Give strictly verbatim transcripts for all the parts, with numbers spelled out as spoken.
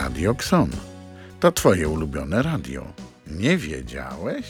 Radio Xon. To twoje ulubione radio. Nie wiedziałeś?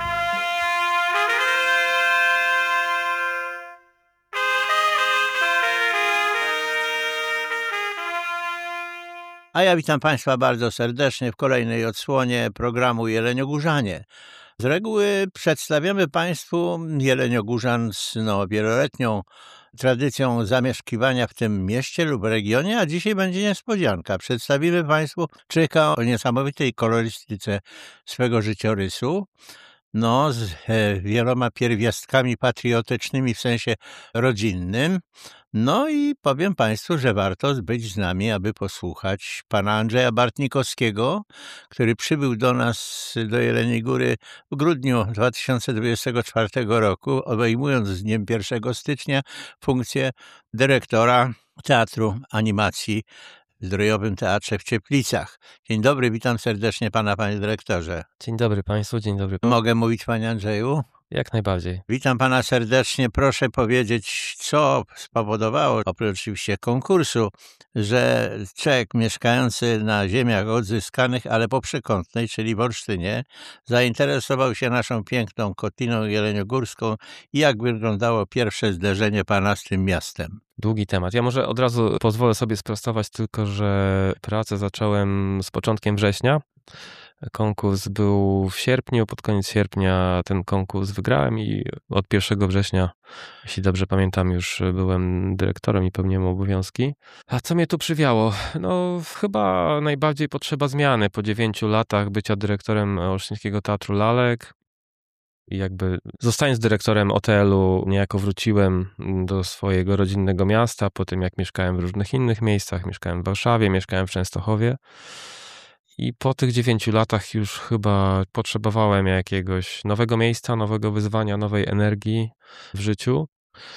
A ja witam Państwa bardzo serdecznie w kolejnej odsłonie programu Jeleniogórzanie. Z reguły przedstawiamy Państwu Jeleniogórzan z no, wieloletnią tradycją zamieszkiwania w tym mieście lub regionie, a dzisiaj będzie niespodzianka. Przedstawimy Państwu człowieka o niesamowitej kolorystyce swego życiorysu, no z e, wieloma pierwiastkami patriotycznymi w sensie rodzinnym. No i powiem Państwu, że warto być z nami, aby posłuchać pana Andrzeja Bartnikowskiego, który przybył do nas, do Jeleniej Góry w grudniu dwa tysiące dwudziestego czwartego roku, obejmując z dniem pierwszego stycznia funkcję dyrektora Teatru Animacji w Zdrojowym Teatrze w Cieplicach. Dzień dobry, witam serdecznie pana, panie dyrektorze. Dzień dobry Państwu, dzień dobry. Mogę mówić, panie Andrzeju? Jak najbardziej. Witam pana serdecznie. Proszę powiedzieć, co spowodowało, oprócz oczywiście konkursu, że człowiek mieszkający na ziemiach odzyskanych, ale po przekątnej, czyli w Olsztynie, zainteresował się naszą piękną Kotliną Jeleniogórską i jak wyglądało pierwsze zderzenie pana z tym miastem. Długi temat. Ja może od razu pozwolę sobie sprostować tylko, że pracę zacząłem z początkiem września. Konkurs był w sierpniu, pod koniec sierpnia ten konkurs wygrałem i od pierwszego września, jeśli dobrze pamiętam, już byłem dyrektorem i pełniłem obowiązki. A co mnie tu przywiało? No chyba najbardziej potrzeba zmiany po dziewięciu latach bycia dyrektorem Olsztyńskiego Teatru Lalek. I jakby zostając dyrektorem O T L-u niejako wróciłem do swojego rodzinnego miasta, po tym jak mieszkałem w różnych innych miejscach, mieszkałem w Warszawie, mieszkałem w Częstochowie. I po tych dziewięciu latach już chyba potrzebowałem jakiegoś nowego miejsca, nowego wyzwania, nowej energii w życiu.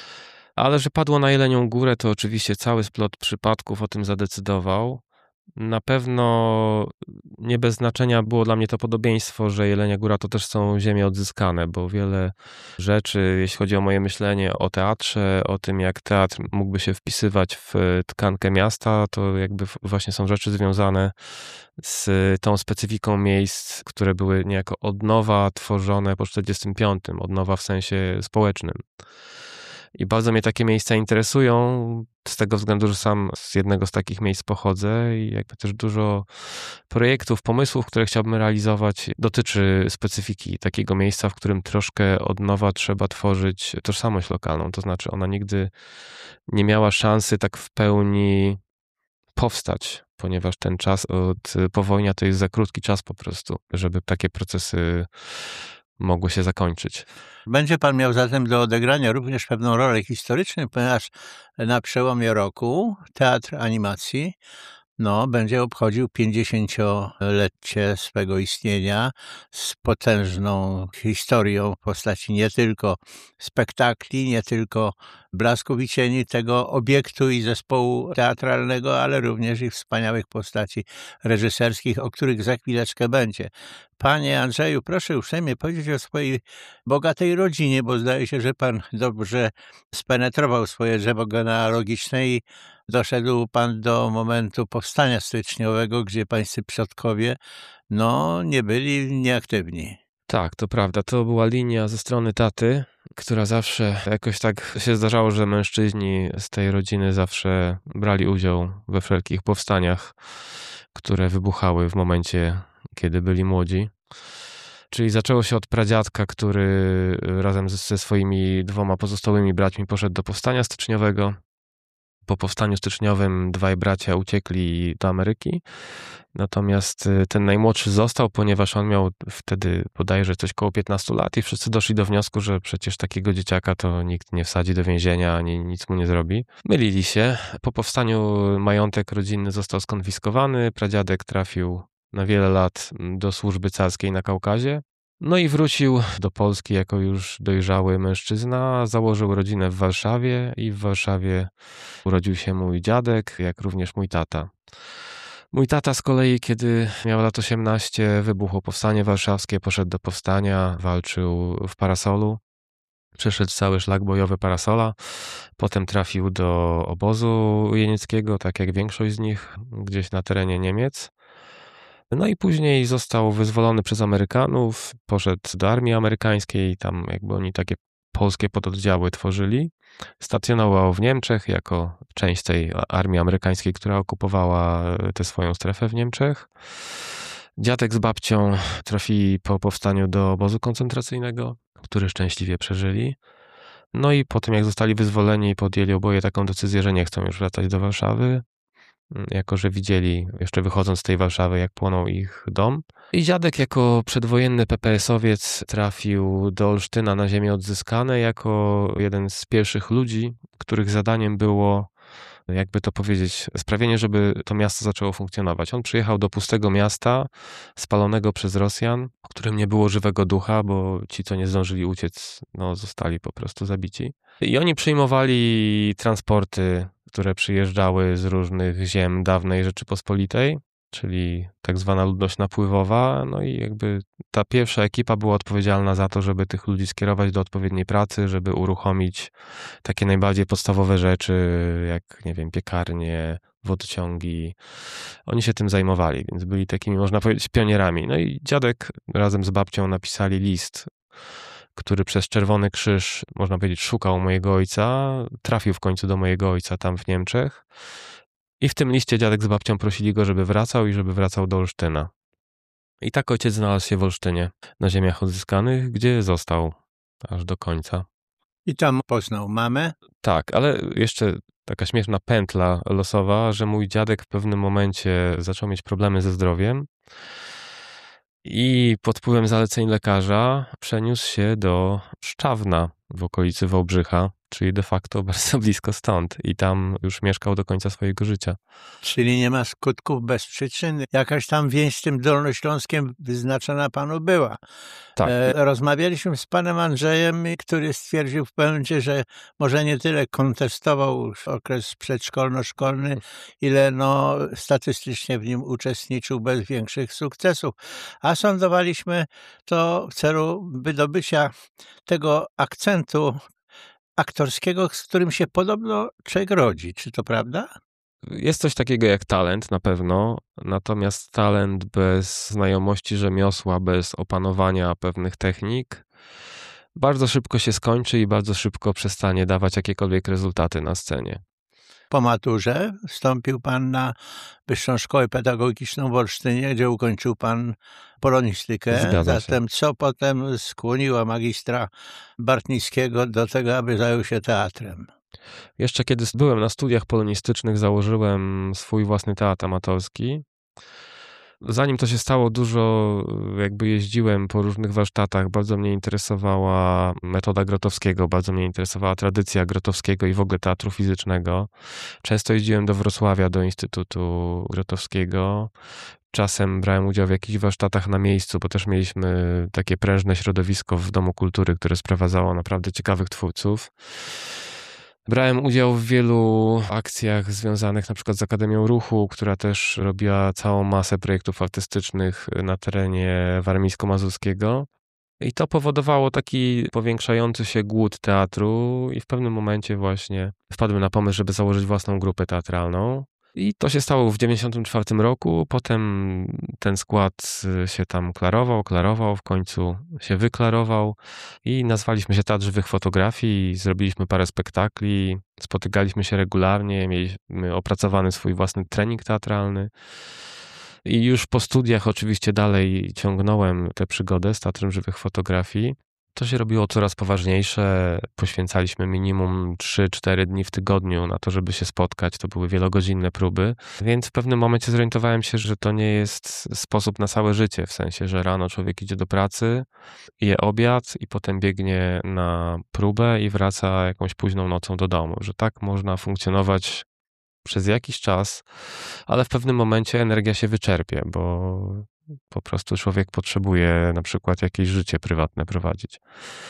Ale że padło na Jelenią Górę, to oczywiście cały splot przypadków o tym zadecydował. Na pewno nie bez znaczenia było dla mnie to podobieństwo, że Jelenia Góra to też są ziemie odzyskane, bo wiele rzeczy, jeśli chodzi o moje myślenie o teatrze, o tym jak teatr mógłby się wpisywać w tkankę miasta, to jakby właśnie są rzeczy związane z tą specyfiką miejsc, które były niejako od nowa tworzone po czterdziestym piątym, od nowa w sensie społecznym. I bardzo mnie takie miejsca interesują, z tego względu, że sam z jednego z takich miejsc pochodzę i jakby też dużo projektów, pomysłów, które chciałbym realizować, dotyczy specyfiki takiego miejsca, w którym troszkę od nowa trzeba tworzyć tożsamość lokalną. To znaczy ona nigdy nie miała szansy tak w pełni powstać, ponieważ ten czas od powojnia to jest za krótki czas po prostu, żeby takie procesy mogły się zakończyć. Będzie pan miał zatem do odegrania również pewną rolę historyczną, ponieważ na przełomie roku Teatr Animacji no, będzie obchodził pięćdziesięciolecie swego istnienia z potężną historią w postaci nie tylko spektakli, nie tylko blasków i cieni tego obiektu i zespołu teatralnego, ale również i wspaniałych postaci reżyserskich, o których za chwileczkę będzie. Panie Andrzeju, proszę uprzejmie powiedzieć o swojej bogatej rodzinie, bo zdaje się, że pan dobrze spenetrował swoje drzewo genealogiczne i doszedł pan do momentu powstania styczniowego, gdzie pańscy przodkowie no, nie byli nieaktywni. Tak, to prawda. To była linia ze strony taty, która zawsze jakoś tak się zdarzało, że mężczyźni z tej rodziny zawsze brali udział we wszelkich powstaniach, które wybuchały w momencie, kiedy byli młodzi. Czyli zaczęło się od pradziadka, który razem ze swoimi dwoma pozostałymi braćmi poszedł do powstania styczniowego. Po powstaniu styczniowym dwaj bracia uciekli do Ameryki, natomiast ten najmłodszy został, ponieważ on miał wtedy bodajże coś koło piętnastu lat i wszyscy doszli do wniosku, że przecież takiego dzieciaka to nikt nie wsadzi do więzienia, ani nic mu nie zrobi. Mylili się. Po powstaniu majątek rodzinny został skonfiskowany, pradziadek trafił na wiele lat do służby carskiej na Kaukazie. No i wrócił do Polski jako już dojrzały mężczyzna, założył rodzinę w Warszawie i w Warszawie urodził się mój dziadek, jak również mój tata. Mój tata z kolei, kiedy miał lat osiemnaście, wybuchło powstanie warszawskie, poszedł do powstania, walczył w Parasolu. Przeszedł cały szlak bojowy Parasola, potem trafił do obozu jenieckiego, tak jak większość z nich, gdzieś na terenie Niemiec. No i później został wyzwolony przez Amerykanów, poszedł do armii amerykańskiej, tam jakby oni takie polskie pododdziały tworzyli. Stacjonował w Niemczech jako część tej armii amerykańskiej, która okupowała tę swoją strefę w Niemczech. Dziadek z babcią trafili po powstaniu do obozu koncentracyjnego, który szczęśliwie przeżyli. No i po tym, jak zostali wyzwoleni, podjęli oboje taką decyzję, że nie chcą już wracać do Warszawy, jako że widzieli, jeszcze wychodząc z tej Warszawy, jak płonął ich dom. I dziadek jako przedwojenny pe pe es owiec trafił do Olsztyna na ziemię odzyskane jako jeden z pierwszych ludzi, których zadaniem było, jakby to powiedzieć, sprawienie, żeby to miasto zaczęło funkcjonować. On przyjechał do pustego miasta, spalonego przez Rosjan, w którym nie było żywego ducha, bo ci, co nie zdążyli uciec, no, zostali po prostu zabici. I oni przyjmowali transporty, które przyjeżdżały z różnych ziem dawnej Rzeczypospolitej, czyli tak zwana ludność napływowa. No i jakby ta pierwsza ekipa była odpowiedzialna za to, żeby tych ludzi skierować do odpowiedniej pracy, żeby uruchomić takie najbardziej podstawowe rzeczy, jak, nie wiem, piekarnie, wodociągi. Oni się tym zajmowali, więc byli takimi, można powiedzieć, pionierami. No i dziadek razem z babcią napisali list, który przez Czerwony Krzyż, można powiedzieć, szukał mojego ojca, trafił w końcu do mojego ojca tam w Niemczech. I w tym liście dziadek z babcią prosili go, żeby wracał i żeby wracał do Olsztyna. I tak ojciec znalazł się w Olsztynie, na ziemiach odzyskanych, gdzie został aż do końca. I tam poznał mamę? Tak, ale jeszcze taka śmieszna pętla losowa, że mój dziadek w pewnym momencie zaczął mieć problemy ze zdrowiem i pod wpływem zaleceń lekarza przeniósł się do Szczawna w okolicy Wałbrzycha, czyli de facto bardzo blisko stąd, i tam już mieszkał do końca swojego życia. Czyli nie ma skutków bez przyczyn. Jakaś tam więź z tym Dolnośląskiem wyznaczona panu była. Tak. E, rozmawialiśmy z panem Andrzejem, który stwierdził w pewnym momencie, że może nie tyle kontestował okres przedszkolno-szkolny, ile no, statystycznie w nim uczestniczył bez większych sukcesów. A sądowaliśmy to w celu wydobycia tego akcentu aktorskiego, z którym się podobno człowiek rodzi. Czy to prawda? Jest coś takiego jak talent na pewno, natomiast talent bez znajomości rzemiosła, bez opanowania pewnych technik bardzo szybko się skończy i bardzo szybko przestanie dawać jakiekolwiek rezultaty na scenie. Po maturze wstąpił pan na Wyższą Szkołę Pedagogiczną w Olsztynie, gdzie ukończył pan polonistykę. Zgadza się. Zatem co potem skłoniło magistra Bartnickiego do tego, aby zajął się teatrem? Jeszcze kiedy byłem na studiach polonistycznych, założyłem swój własny teatr amatorski. Zanim to się stało, dużo jakby jeździłem po różnych warsztatach. Bardzo mnie interesowała metoda Grotowskiego, bardzo mnie interesowała tradycja Grotowskiego i w ogóle teatru fizycznego. Często jeździłem do Wrocławia, do Instytutu Grotowskiego. Czasem brałem udział w jakichś warsztatach na miejscu, bo też mieliśmy takie prężne środowisko w Domu Kultury, które sprowadzało naprawdę ciekawych twórców. Brałem udział w wielu akcjach związanych na przykład z Akademią Ruchu, która też robiła całą masę projektów artystycznych na terenie warmińsko-mazurskiego. I to powodowało taki powiększający się głód teatru i w pewnym momencie właśnie wpadłem na pomysł, żeby założyć własną grupę teatralną. I to się stało w dziewięćdziesiątym czwartym roku. Potem ten skład się tam klarował, klarował, w końcu się wyklarował i nazwaliśmy się Teatr Żywych Fotografii. Zrobiliśmy parę spektakli, spotykaliśmy się regularnie, mieliśmy opracowany swój własny trening teatralny. I już po studiach oczywiście dalej ciągnąłem tę przygodę z Teatrem Żywych Fotografii. To się robiło coraz poważniejsze. Poświęcaliśmy minimum trzy cztery dni w tygodniu na to, żeby się spotkać. To były wielogodzinne próby. Więc w pewnym momencie zorientowałem się, że to nie jest sposób na całe życie. W sensie, że rano człowiek idzie do pracy, je obiad i potem biegnie na próbę i wraca jakąś późną nocą do domu. Że tak można funkcjonować przez jakiś czas, ale w pewnym momencie energia się wyczerpie, bo po prostu człowiek potrzebuje na przykład jakieś życie prywatne prowadzić.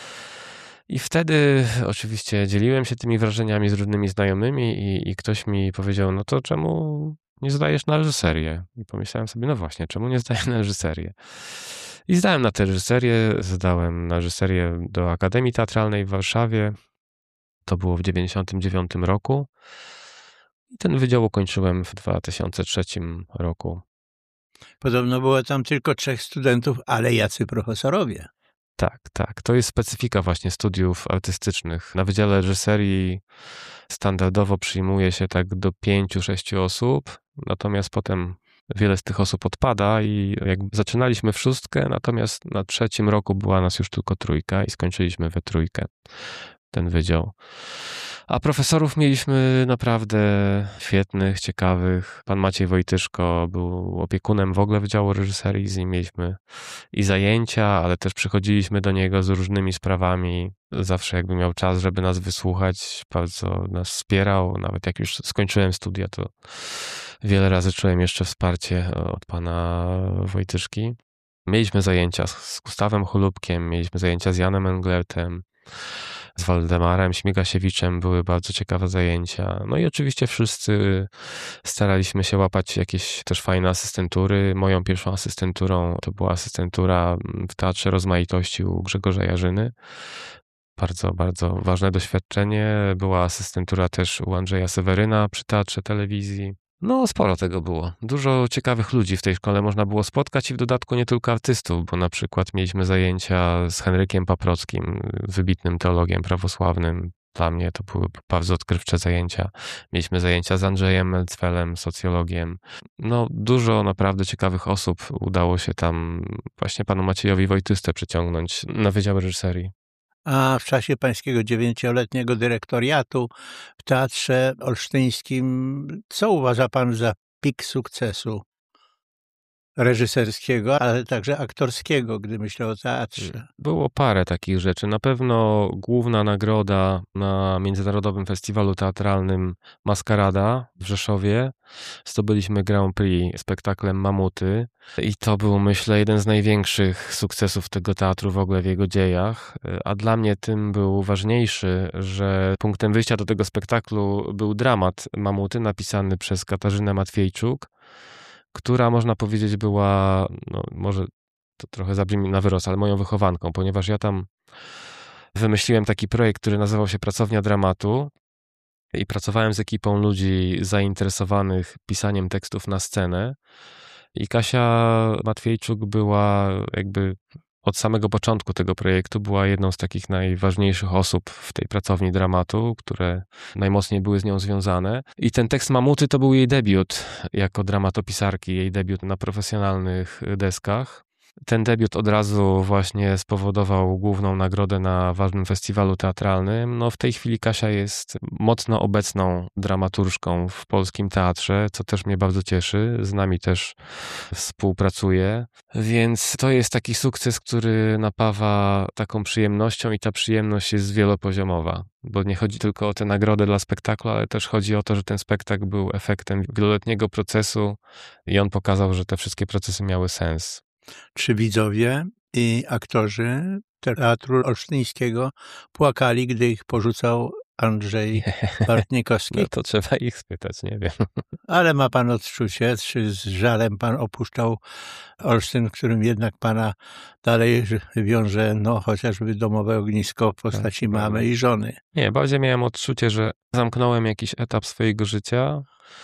I wtedy oczywiście dzieliłem się tymi wrażeniami z różnymi znajomymi i, i ktoś mi powiedział, no to czemu nie zdajesz na reżyserię? I pomyślałem sobie, no właśnie, czemu nie zdaję na reżyserię? I zdałem na tę reżyserię, zdałem na reżyserię do Akademii Teatralnej w Warszawie. To było w dziewięćdziesiątym dziewiątym roku. I ten wydział ukończyłem w dwa tysiące trzecim roku. Podobno było tam tylko trzech studentów, ale jacy profesorowie. Tak, tak. To jest specyfika właśnie studiów artystycznych. Na Wydziale Reżyserii standardowo przyjmuje się tak do pięciu, sześciu osób, natomiast potem wiele z tych osób odpada i jakby zaczynaliśmy w szóstkę, natomiast na trzecim roku była nas już tylko trójka i skończyliśmy we trójkę ten wydział. A profesorów mieliśmy naprawdę świetnych, ciekawych. Pan Maciej Wojtyszko był opiekunem w ogóle Wydziału Reżyserii, z nim mieliśmy i zajęcia, ale też przychodziliśmy do niego z różnymi sprawami. Zawsze jakby miał czas, żeby nas wysłuchać, bardzo nas wspierał. Nawet jak już skończyłem studia, to wiele razy czułem jeszcze wsparcie od pana Wojtyszki. Mieliśmy zajęcia z Gustawem Cholubkiem, mieliśmy zajęcia z Janem Englertem, z Waldemarem Śmigasiewiczem, były bardzo ciekawe zajęcia. No i oczywiście wszyscy staraliśmy się łapać jakieś też fajne asystentury. Moją pierwszą asystenturą to była asystentura w Teatrze Rozmaitości u Grzegorza Jarzyny. Bardzo, bardzo ważne doświadczenie. Była asystentura też u Andrzeja Seweryna przy Teatrze Telewizji. No, sporo tego było. Dużo ciekawych ludzi w tej szkole można było spotkać i w dodatku nie tylko artystów, bo na przykład mieliśmy zajęcia z Henrykiem Paprockim, wybitnym teologiem prawosławnym. Dla mnie to były bardzo odkrywcze zajęcia. Mieliśmy zajęcia z Andrzejem Melcwelem, socjologiem. No, dużo naprawdę ciekawych osób udało się tam właśnie panu Maciejowi Wojtystę przyciągnąć na Wydział Reżyserii. A w czasie pańskiego dziewięcioletniego dyrektoriatu w Teatrze Olsztyńskim, co uważa pan za pik sukcesu reżyserskiego, ale także aktorskiego, gdy myślę o teatrze? Było parę takich rzeczy. Na pewno główna nagroda na Międzynarodowym Festiwalu Teatralnym Maskarada w Rzeszowie. Zdobyliśmy Grand Prix spektaklem Mamuty i to był, myślę, jeden z największych sukcesów tego teatru w ogóle w jego dziejach. A dla mnie tym był ważniejszy, że punktem wyjścia do tego spektaklu był dramat Mamuty napisany przez Katarzynę Matwiejczuk, która można powiedzieć była, no może to trochę zabrzmi na wyrost, ale moją wychowanką, ponieważ ja tam wymyśliłem taki projekt, który nazywał się Pracownia Dramatu i pracowałem z ekipą ludzi zainteresowanych pisaniem tekstów na scenę i Kasia Matwiejczuk była jakby od samego początku tego projektu była jedną z takich najważniejszych osób w tej pracowni dramatu, które najmocniej były z nią związane. I ten tekst Mamuty to był jej debiut jako dramatopisarki, jej debiut na profesjonalnych deskach. Ten debiut od razu właśnie spowodował główną nagrodę na ważnym festiwalu teatralnym. No w tej chwili Kasia jest mocno obecną dramaturżką w polskim teatrze, co też mnie bardzo cieszy. Z nami też współpracuje. Więc to jest taki sukces, który napawa taką przyjemnością i ta przyjemność jest wielopoziomowa. Bo nie chodzi tylko o tę nagrodę dla spektaklu, ale też chodzi o to, że ten spektakl był efektem wieloletniego procesu i on pokazał, że te wszystkie procesy miały sens. Czy widzowie i aktorzy Teatru Olsztyńskiego płakali, gdy ich porzucał Andrzej Bartnikowski? No to trzeba ich spytać, nie wiem. Ale ma pan odczucie, czy z żalem pan opuszczał Olsztyn, w którym jednak pana dalej wiąże, no chociażby domowe ognisko w postaci Tak, mamy i żony? Nie, bardziej miałem odczucie, że zamknąłem jakiś etap swojego życia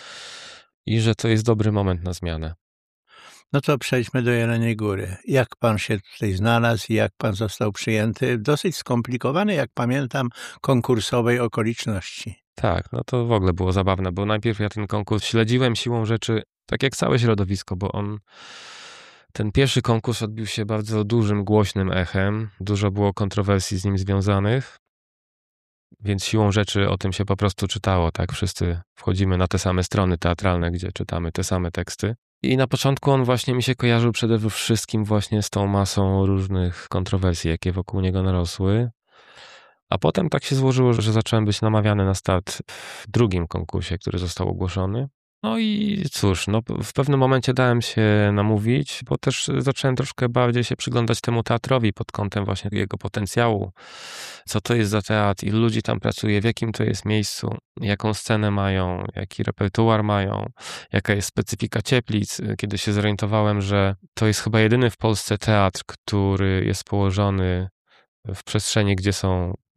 i że to jest dobry moment na zmianę. No to przejdźmy do Jeleniej Góry. Jak pan się tutaj znalazł i jak pan został przyjęty? Dosyć skomplikowane, jak pamiętam, konkursowej okoliczności. Tak, no to w ogóle było zabawne, bo najpierw ja ten konkurs śledziłem siłą rzeczy, tak jak całe środowisko, bo on, ten pierwszy konkurs odbił się bardzo dużym, głośnym echem. Dużo było kontrowersji z nim związanych, więc siłą rzeczy o tym się po prostu czytało, tak? Wszyscy wchodzimy na te same strony teatralne, gdzie czytamy te same teksty. I na początku on właśnie mi się kojarzył przede wszystkim właśnie z tą masą różnych kontrowersji, jakie wokół niego narosły. A potem tak się złożyło, że zacząłem być namawiany na start w drugim konkursie, który został ogłoszony. No i cóż, no w pewnym momencie dałem się namówić, bo też zacząłem troszkę bardziej się przyglądać temu teatrowi pod kątem właśnie jego potencjału. Co to jest za teatr, ilu ludzi tam pracuje, w jakim to jest miejscu, jaką scenę mają, jaki repertuar mają, jaka jest specyfika Cieplic. Kiedy się zorientowałem, że to jest chyba jedyny w Polsce teatr, który jest położony w przestrzeni, gdzie są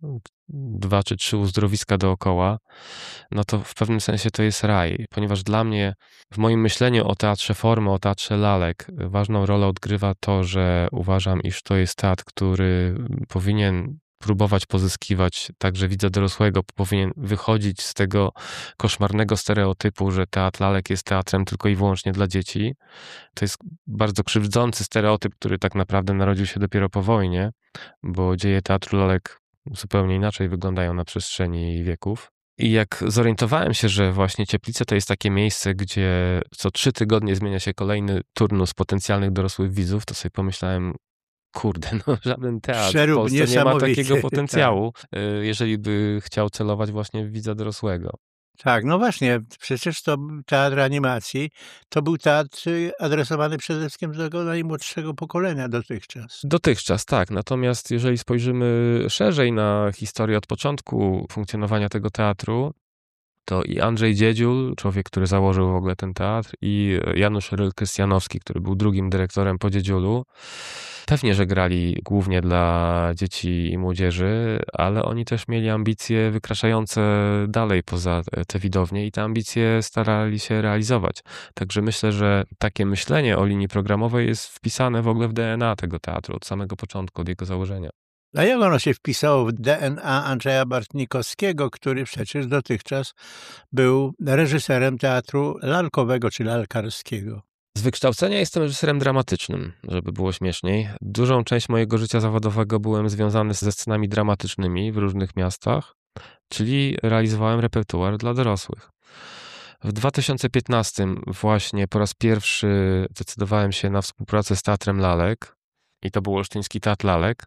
dwa czy trzy uzdrowiska dookoła, no to w pewnym sensie to jest raj, ponieważ dla mnie, w moim myśleniu o teatrze formy, o teatrze lalek, ważną rolę odgrywa to, że uważam, iż to jest teatr, który powinien próbować pozyskiwać także widza dorosłego, powinien wychodzić z tego koszmarnego stereotypu, że teatr lalek jest teatrem tylko i wyłącznie dla dzieci. To jest bardzo krzywdzący stereotyp, który tak naprawdę narodził się dopiero po wojnie, bo dzieje teatru lalek zupełnie inaczej wyglądają na przestrzeni wieków. I jak zorientowałem się, że właśnie Cieplice to jest takie miejsce, gdzie co trzy tygodnie zmienia się kolejny turnus potencjalnych dorosłych widzów, to sobie pomyślałem, kurde, no żaden teatr Przerób w Polsce nie ma niesamowicie, takiego potencjału, y, jeżeli by chciał celować właśnie w widza dorosłego. Tak, no właśnie, przecież to teatr animacji, to był teatr y, adresowany przede wszystkim do tego najmłodszego pokolenia dotychczas. Dotychczas, tak. Natomiast jeżeli spojrzymy szerzej na historię od początku funkcjonowania tego teatru, to i Andrzej Dziedziul, człowiek, który założył w ogóle ten teatr, i Janusz Ryl-Krystianowski, który był drugim dyrektorem po Dziedziulu, pewnie, że grali głównie dla dzieci i młodzieży, ale oni też mieli ambicje wykraczające dalej poza te widownie i te ambicje starali się realizować. Także myślę, że takie myślenie o linii programowej jest wpisane w ogóle w D N A tego teatru od samego początku, od jego założenia. A jak ono się wpisało w D N A Andrzeja Bartnikowskiego, który przecież dotychczas był reżyserem teatru lalkowego czy lalkarskiego? Z wykształcenia jestem reżyserem dramatycznym, żeby było śmieszniej. Dużą część mojego życia zawodowego byłem związany ze scenami dramatycznymi w różnych miastach, czyli realizowałem repertuar dla dorosłych. W dwa tysiące piętnastym właśnie po raz pierwszy decydowałem się na współpracę z Teatrem Lalek i to był Olsztyński Teatr Lalek,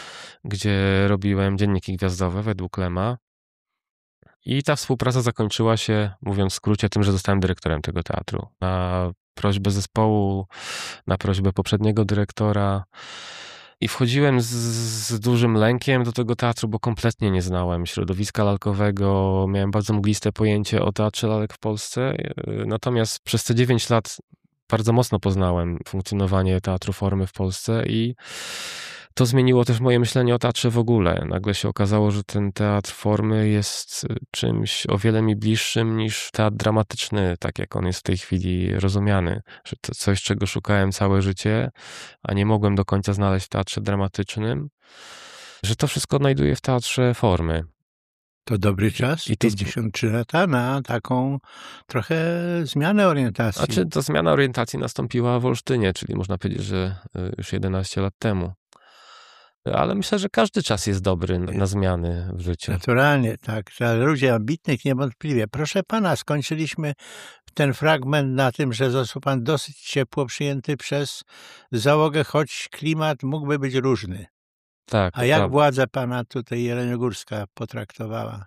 gdzie robiłem dzienniki gwiazdowe według Lema. I ta współpraca zakończyła się, mówiąc w skrócie, tym, że zostałem dyrektorem tego teatru. Na prośbę zespołu, na prośbę poprzedniego dyrektora. I wchodziłem z, z dużym lękiem do tego teatru, bo kompletnie nie znałem środowiska lalkowego. Miałem bardzo mgliste pojęcie o teatrze lalek w Polsce. Natomiast przez te dziewięć lat bardzo mocno poznałem funkcjonowanie teatru formy w Polsce i to zmieniło też moje myślenie o teatrze w ogóle. Nagle się okazało, że ten teatr formy jest czymś o wiele mi bliższym niż teatr dramatyczny, tak jak on jest w tej chwili rozumiany. Że to coś, czego szukałem całe życie, a nie mogłem do końca znaleźć w teatrze dramatycznym, że to wszystko odnajduję w teatrze formy. To dobry czas, I to- pięćdziesiąt trzy lata, na taką trochę zmianę orientacji. Znaczy, ta zmiana orientacji nastąpiła w Olsztynie, czyli można powiedzieć, że y, już jedenaście lat temu. Ale myślę, że każdy czas jest dobry na, na zmiany w życiu. Naturalnie, tak. Dla ludzi ambitnych niewątpliwie. Proszę pana, skończyliśmy ten fragment na tym, że został pan dosyć ciepło przyjęty przez załogę, choć klimat mógłby być różny. Tak, A jak prawda. władza pana tutaj jeleniogórska potraktowała?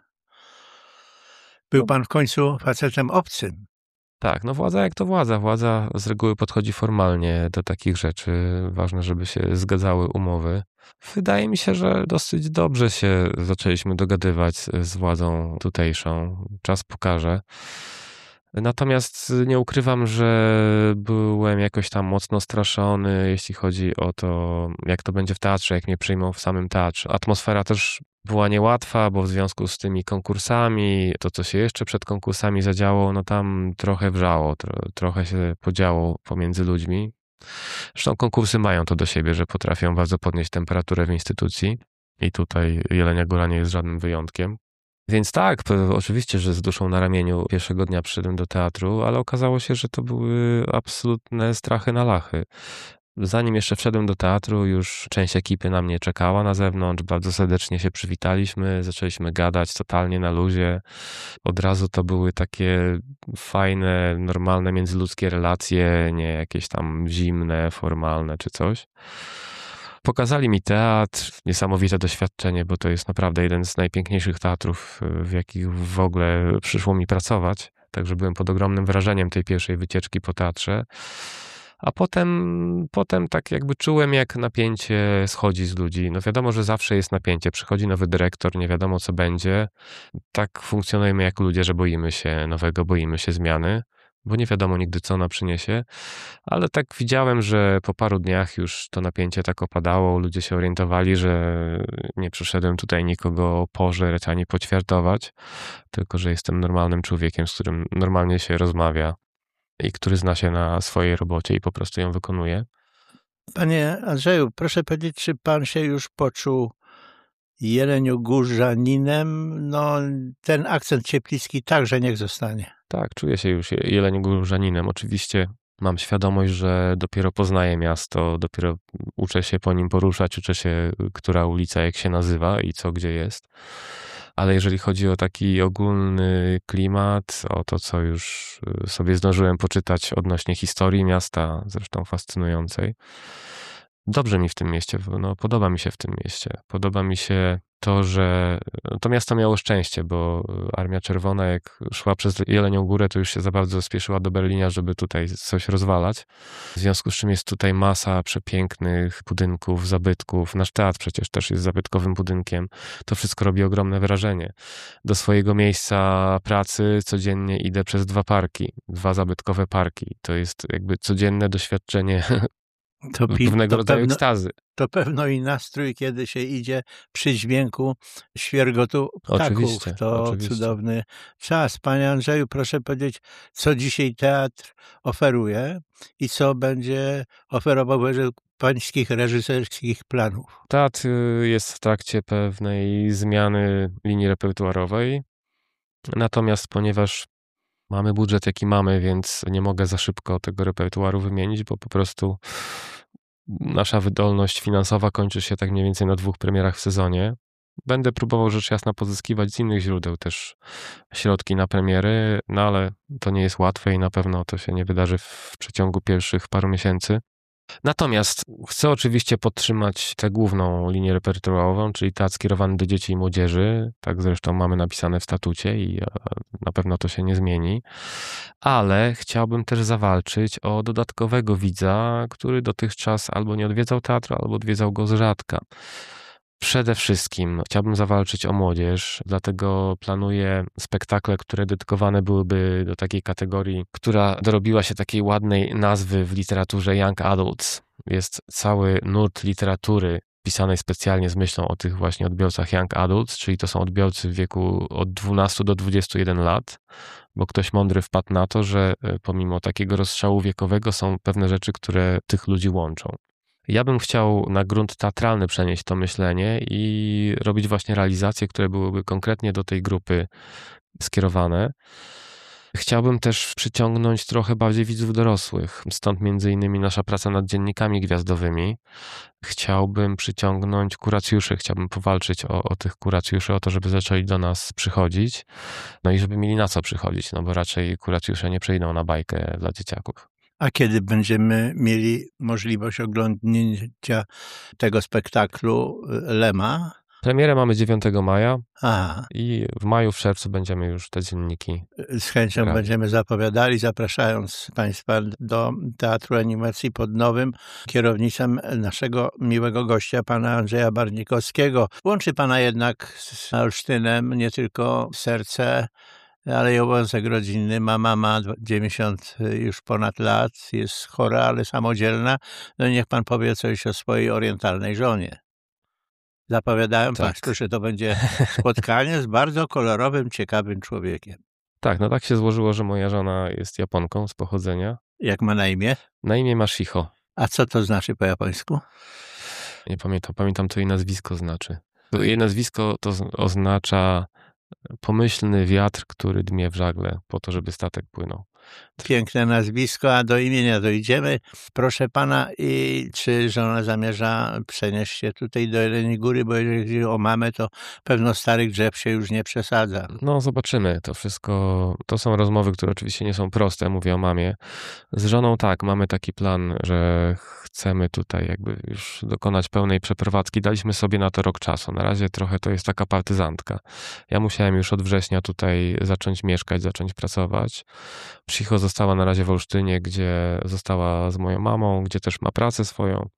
Był No. pan w końcu facetem obcym. Tak, no władza jak to władza. Władza z reguły podchodzi formalnie do takich rzeczy. Ważne, żeby się zgadzały umowy. Wydaje mi się, że dosyć dobrze się zaczęliśmy dogadywać z władzą tutejszą. Czas pokaże. Natomiast nie ukrywam, że byłem jakoś tam mocno straszony, jeśli chodzi o to, jak to będzie w teatrze, jak mnie przyjmą w samym teatrze. Atmosfera też była niełatwa, bo w związku z tymi konkursami, to co się jeszcze przed konkursami zadziało, no tam trochę wrzało, tro, trochę się podziało pomiędzy ludźmi. Zresztą konkursy mają to do siebie, że potrafią bardzo podnieść temperaturę w instytucji i tutaj Jelenia Góra nie jest żadnym wyjątkiem. Więc tak, p- oczywiście, że z duszą na ramieniu pierwszego dnia przyszedłem do teatru, ale okazało się, że to były absolutne strachy na lachy. Zanim jeszcze wszedłem do teatru, już część ekipy na mnie czekała na zewnątrz, bardzo serdecznie się przywitaliśmy, zaczęliśmy gadać totalnie na luzie. Od razu to były takie fajne, normalne międzyludzkie relacje, nie jakieś tam zimne, formalne czy coś. Pokazali mi teatr, niesamowite doświadczenie, bo to jest naprawdę jeden z najpiękniejszych teatrów, w jakich w ogóle przyszło mi pracować. Także byłem pod ogromnym wrażeniem tej pierwszej wycieczki po teatrze. A potem, potem tak jakby czułem, jak napięcie schodzi z ludzi. No wiadomo, że zawsze jest napięcie. Przychodzi nowy dyrektor, nie wiadomo co będzie. Tak funkcjonujemy jako ludzie, że boimy się nowego, boimy się zmiany. bo nie wiadomo nigdy, co ona przyniesie, ale tak widziałem, że po paru dniach już to napięcie tak opadało, ludzie się orientowali, że nie przyszedłem tutaj nikogo pożreć ani poćwiartować, tylko że jestem normalnym człowiekiem, z którym normalnie się rozmawia i który zna się na swojej robocie i po prostu ją wykonuje. Panie Andrzeju, proszę powiedzieć, czy pan się już poczuł jeleniogórzaninem? No, ten akcent cieplicki także niech zostanie. Tak, czuję się już jeleniogórzaninem. Oczywiście mam świadomość, że dopiero poznaję miasto, dopiero uczę się po nim poruszać, uczę się, która ulica jak się nazywa i co gdzie jest. Ale jeżeli chodzi o taki ogólny klimat, o to, co już sobie zdążyłem poczytać odnośnie historii miasta, zresztą fascynującej, dobrze mi w tym mieście, no podoba mi się w tym mieście. Podoba mi się to, że to miasto miało szczęście, bo Armia Czerwona jak szła przez Jelenią Górę, to już się za bardzo spieszyła do Berlina, żeby tutaj coś rozwalać. W związku z czym jest tutaj masa przepięknych budynków, zabytków. Nasz teatr przecież też jest zabytkowym budynkiem. To wszystko robi ogromne wrażenie. Do swojego miejsca pracy codziennie idę przez dwa parki, dwa zabytkowe parki. To jest jakby codzienne doświadczenie To, pi- pewnego to rodzaju pewno, ekstazy. to pewno i nastrój, kiedy się idzie przy dźwięku świergotu ptaków. Oczywiście, To oczywiście. cudowny czas. Panie Andrzeju, proszę powiedzieć, co dzisiaj teatr oferuje i co będzie oferował według pańskich reżyserskich planów? Teatr jest w trakcie pewnej zmiany linii repertuarowej, natomiast ponieważ mamy budżet jaki mamy, więc nie mogę za szybko tego repertuaru wymienić, bo po prostu nasza wydolność finansowa kończy się tak mniej więcej na dwóch premierach w sezonie. Będę próbował rzecz jasna pozyskiwać z innych źródeł też środki na premiery, no ale to nie jest łatwe i na pewno to się nie wydarzy w przeciągu pierwszych paru miesięcy. Natomiast chcę oczywiście podtrzymać tę główną linię repertuarową, czyli teatr skierowany do dzieci i młodzieży. Tak zresztą mamy napisane w statucie i na pewno to się nie zmieni. Ale chciałbym też zawalczyć o dodatkowego widza, który dotychczas albo nie odwiedzał teatru, albo odwiedzał go z rzadka. Przede wszystkim chciałbym zawalczyć o młodzież, dlatego planuję spektakle, które dedykowane byłyby do takiej kategorii, która dorobiła się takiej ładnej nazwy w literaturze Young Adults. Jest cały nurt literatury pisanej specjalnie z myślą o tych właśnie odbiorcach Young Adults, czyli to są odbiorcy w wieku od dwunastu do dwudziestu jeden lat, bo ktoś mądry wpadł na to, że pomimo takiego rozstrzału wiekowego są pewne rzeczy, które tych ludzi łączą. Ja bym chciał na grunt teatralny przenieść to myślenie i robić właśnie realizacje, które byłyby konkretnie do tej grupy skierowane. Chciałbym też przyciągnąć trochę bardziej widzów dorosłych, stąd między innymi nasza praca nad dziennikami gwiazdowymi. Chciałbym przyciągnąć kuracjuszy, chciałbym powalczyć o, o tych kuracjuszy, o to, żeby zaczęli do nas przychodzić, no i żeby mieli na co przychodzić, no bo raczej kuracjusze nie przyjdą na bajkę dla dzieciaków. A kiedy będziemy mieli możliwość oglądnięcia tego spektaklu Lema? Premierę mamy dziewiątego maja. Aha. I w maju, w czerwcu będziemy już te dzienniki. Z chęcią grali. Będziemy zapowiadali, zapraszając Państwa do Teatru Animacji pod Nowym kierownictwem naszego miłego gościa, pana Andrzeja Barnikowskiego. Łączy pana jednak z Olsztynem nie tylko serce, ale i obowiązek rodzinny. Ma mama dziewięćdziesiąt już ponad lat, jest chora, ale samodzielna. No niech pan powie coś o swojej orientalnej żonie. Zapowiadałem Tak. Państwu, że to będzie spotkanie z bardzo kolorowym, ciekawym człowiekiem. Tak, no tak się złożyło, że moja żona jest Japonką z pochodzenia. Jak ma na imię? Na imię ma Shiho. A co to znaczy po japońsku? Nie pamiętam, pamiętam co jej nazwisko znaczy. Jej nazwisko to oznacza pomyślny wiatr, który dmie w żagle po to, żeby statek płynął. Piękne nazwisko, a do imienia dojdziemy. Proszę pana, i czy żona zamierza przenieść się tutaj do Jeleniej Góry, bo jeżeli chodzi o mamę, to pewno starych drzew się już nie przesadza. No zobaczymy, to wszystko, to są rozmowy, które oczywiście nie są proste, mówię o mamie. Z żoną tak, mamy taki plan, że chcemy tutaj jakby już dokonać pełnej przeprowadzki. Daliśmy sobie na to rok czasu. Na razie trochę to jest taka partyzantka. Ja musiałem już od września tutaj zacząć mieszkać, zacząć pracować. Shiho została na razie w Olsztynie, gdzie została z moją mamą, gdzie też ma pracę swoją.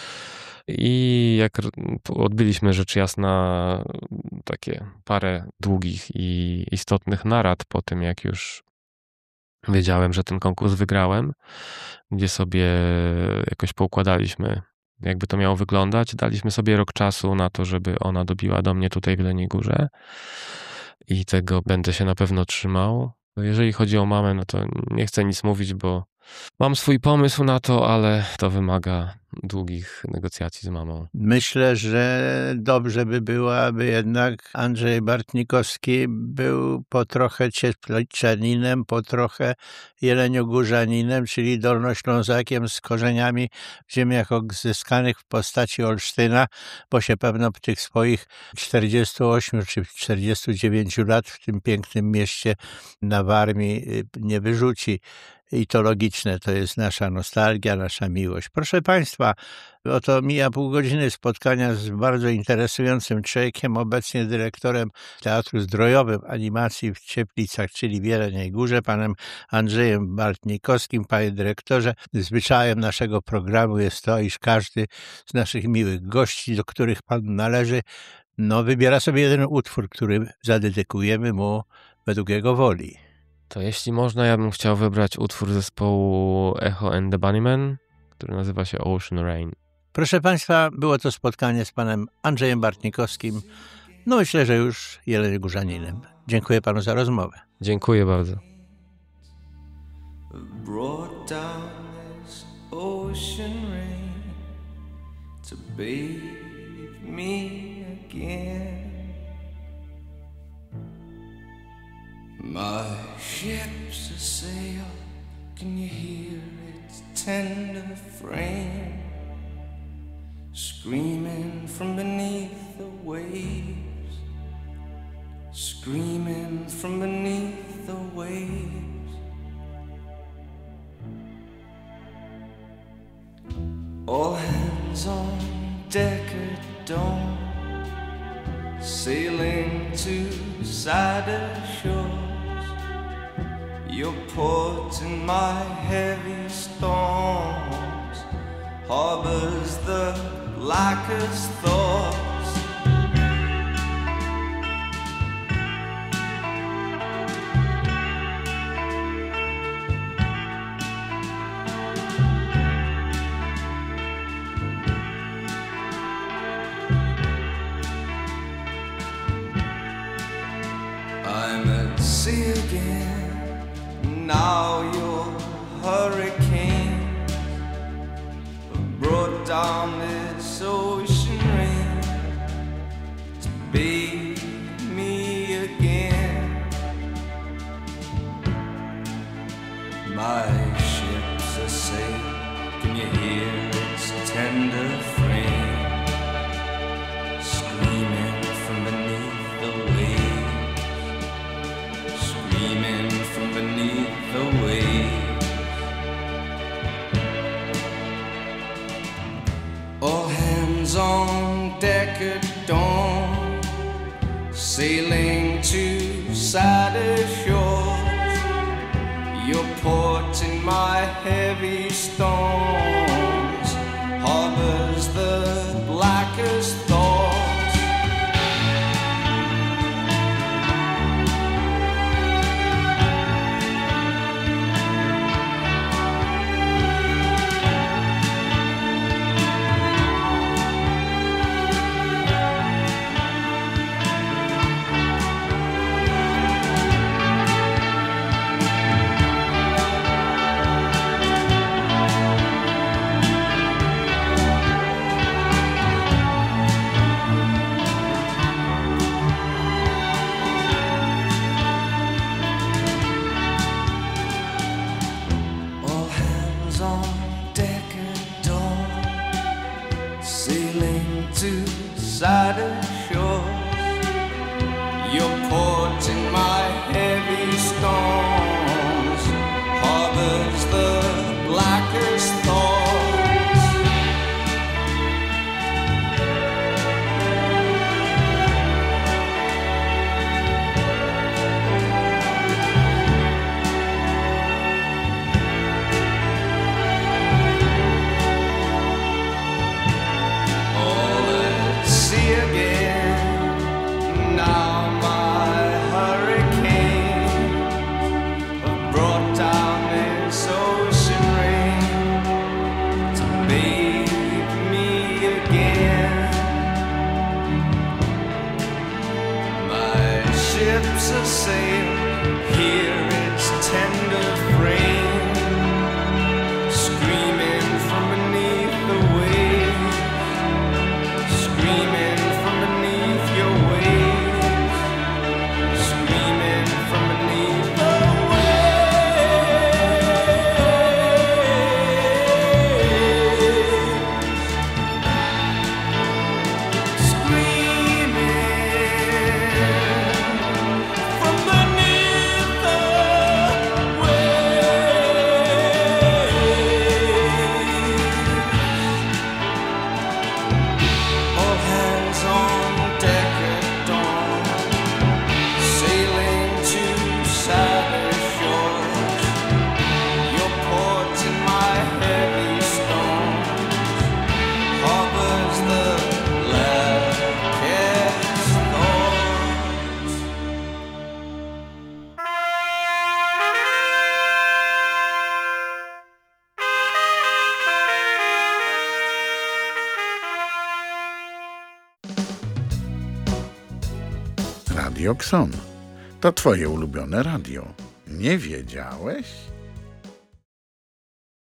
I jak odbyliśmy rzecz jasna takie parę długich i istotnych narad po tym, jak już wiedziałem, że ten konkurs wygrałem, gdzie sobie jakoś poukładaliśmy, jakby to miało wyglądać. Daliśmy sobie rok czasu na to, żeby ona dobiła do mnie tutaj w Jeleniej Górze i tego będę się na pewno trzymał. Jeżeli chodzi o mamę, no to nie chcę nic mówić, bo mam swój pomysł na to, ale to wymaga długich negocjacji z mamą. Myślę, że dobrze by było, aby jednak Andrzej Bartnikowski był po trochę Ciepliczaninem, po trochę Jeleniogórzaninem, czyli Dolnoślązakiem z korzeniami w ziemiach odzyskanych w postaci Olsztyna, bo się pewno w tych swoich czterdziestu ośmiu czy czterdziestu dziewięciu lat w tym pięknym mieście na Warmii nie wyrzuci. I to logiczne, to jest nasza nostalgia, nasza miłość. Proszę Państwa, oto mija pół godziny spotkania z bardzo interesującym człowiekiem, obecnie dyrektorem Teatru Zdrojowym Animacji w Cieplicach, czyli w Jeleniej Górze, panem Andrzejem Bartnikowskim. Panie dyrektorze, zwyczajem naszego programu jest to, iż każdy z naszych miłych gości, do których pan należy, no, wybiera sobie jeden utwór, który zadedykujemy mu według jego woli. To jeśli można, ja bym chciał wybrać utwór zespołu Echo and the Bunnymen, który nazywa się Ocean Rain. Proszę Państwa, było to spotkanie z panem Andrzejem Bartnikowskim, no myślę, że już jeleniogórzaninem. Dziękuję panu za rozmowę. Dziękuję bardzo. Brought down this ocean rain to bathe me again. My ship's a sail, can you hear its tender frame screaming from beneath the waves, screaming from beneath the waves. All hands on deck at dawn, sailing to sadder shores. Your port in my heavy storms harbors the blackest thoughts. I'm at sea again. Now your hurricanes have brought down this ocean rain to bathe me again. My ship's a sail, can you hear its tender frame screaming from beneath the waves, screaming from beneath the waves. All hands on deck at dawn, sailing to sadder shores. Your port in my heavy storms harbors the blackest thoughts. Sadder shores, your port in my heavy storms harbors the blackest thoughts. All at sea again. Radio Kson. To twoje ulubione radio. Nie wiedziałeś?